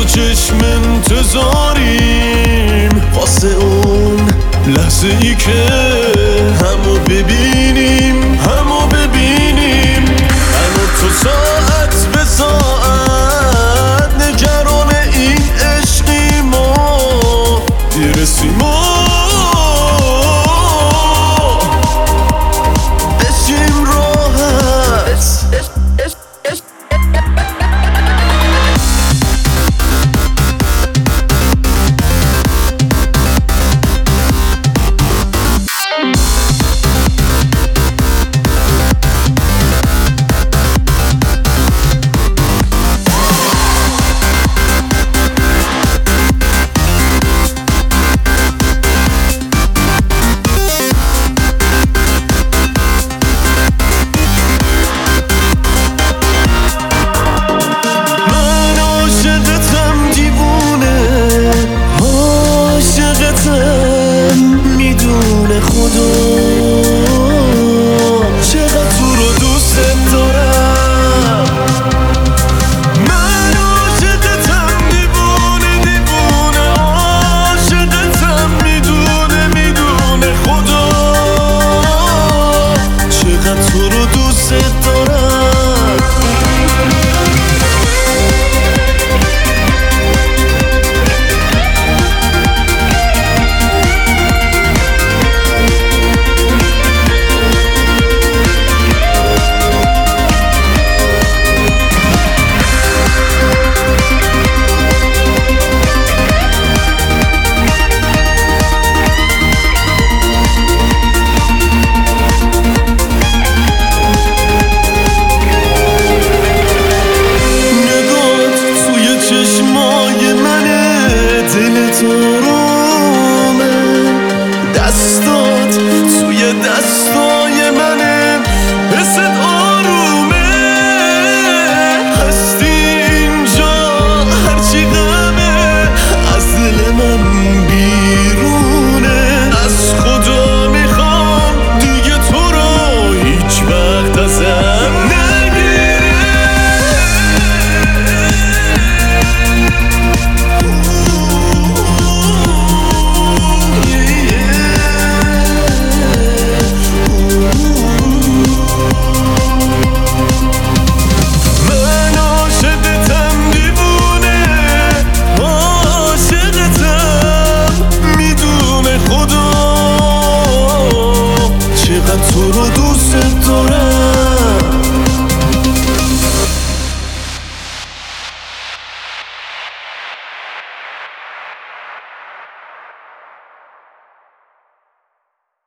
چشم انتظاریم واسه اون لحظه ای که همو ببینیم من و تو ساعت به ساعت نگران این عشقیم و دیرسیم و بشیم راحت میدونه خدا چقدر تو رو دوست دارم من عاشقتم دیوونه عاشقتم میدونه خدا چقدر تو رو دوست دارم چشمای منه دل تو رومه دست